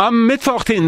Am Mittwoch, den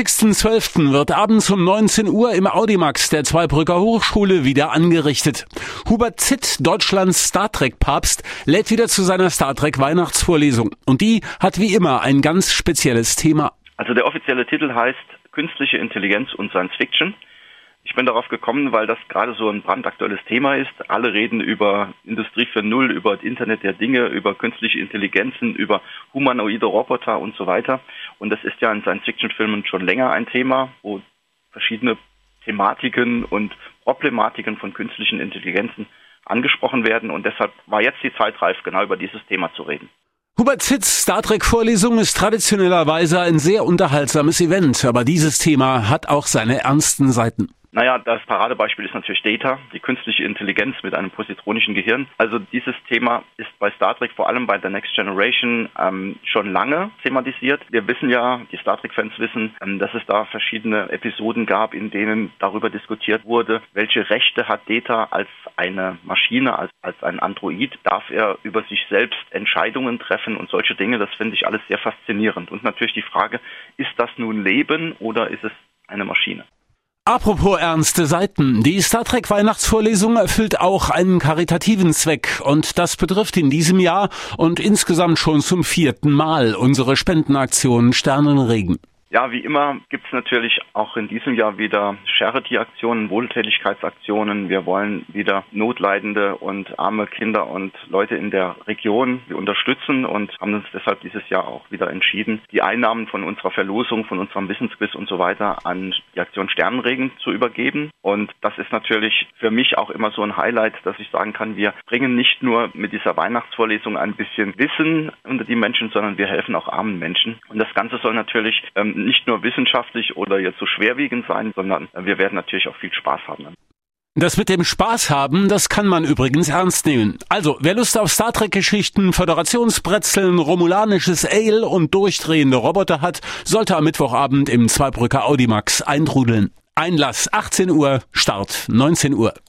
20.12. wird abends um 19 Uhr im Audimax der Zweibrücker Hochschule wieder angerichtet. Hubert Zitt, Deutschlands Star Trek-Papst, lädt wieder zu seiner Star Trek-Weihnachtsvorlesung. Und die hat wie immer ein ganz spezielles Thema. Also der offizielle Titel heißt Künstliche Intelligenz und Science Fiction. Ich bin darauf gekommen, weil das gerade so ein brandaktuelles Thema ist. Alle reden über Industrie 4.0, über das Internet der Dinge, über künstliche Intelligenzen, über humanoide Roboter und so weiter. Und das ist ja in Science-Fiction-Filmen schon länger ein Thema, wo verschiedene Thematiken und Problematiken von künstlichen Intelligenzen angesprochen werden. Und deshalb war jetzt die Zeit reif, genau über dieses Thema zu reden. Hubert Zitts Star Trek-Vorlesung ist traditionellerweise ein sehr unterhaltsames Event, aber dieses Thema hat auch seine ernsten Seiten. Naja, das Paradebeispiel ist natürlich Data, die künstliche Intelligenz mit einem positronischen Gehirn. Also dieses Thema ist bei Star Trek, vor allem bei der Next Generation, schon lange thematisiert. Wir wissen ja, die Star Trek-Fans wissen, dass es da verschiedene Episoden gab, in denen darüber diskutiert wurde, welche Rechte hat Data als eine Maschine, als ein Android, darf er über sich selbst Entscheidungen treffen und solche Dinge. Das finde ich alles sehr faszinierend. Und natürlich die Frage, ist das nun Leben oder ist es eine Maschine? Apropos ernste Seiten. Die Star Trek Weihnachtsvorlesung erfüllt auch einen karitativen Zweck und das betrifft in diesem Jahr und insgesamt schon zum 4. Mal unsere Spendenaktion Sternenregen. Ja, wie immer gibt es natürlich auch in diesem Jahr wieder Charity-Aktionen, Wohltätigkeitsaktionen. Wir wollen wieder notleidende und arme Kinder und Leute in der Region unterstützen und haben uns deshalb dieses Jahr auch wieder entschieden, die Einnahmen von unserer Verlosung, von unserem Wissensquiz und so weiter an die Aktion Sternenregen zu übergeben. Und das ist natürlich für mich auch immer so ein Highlight, dass ich sagen kann, wir bringen nicht nur mit dieser Weihnachtsvorlesung ein bisschen Wissen unter die Menschen, sondern wir helfen auch armen Menschen. Und das Ganze soll natürlich nicht nur wissenschaftlich oder jetzt so schwerwiegend sein, sondern wir werden natürlich auch viel Spaß haben. Das mit dem Spaß haben, das kann man übrigens ernst nehmen. Also, wer Lust auf Star Trek-Geschichten, Föderationsbrezeln, romulanisches Ale und durchdrehende Roboter hat, sollte am Mittwochabend im Zweibrücker Audimax eintrudeln. Einlass 18 Uhr, Start 19 Uhr.